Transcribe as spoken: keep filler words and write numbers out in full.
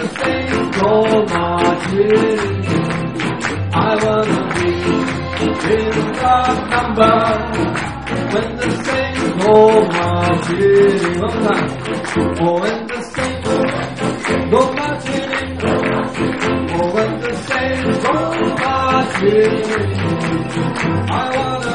the saints go marching, I wanna be in that number. When the saints go marching, one time. Oh, when the saints go marching, oh, when the saints go marching, I wanna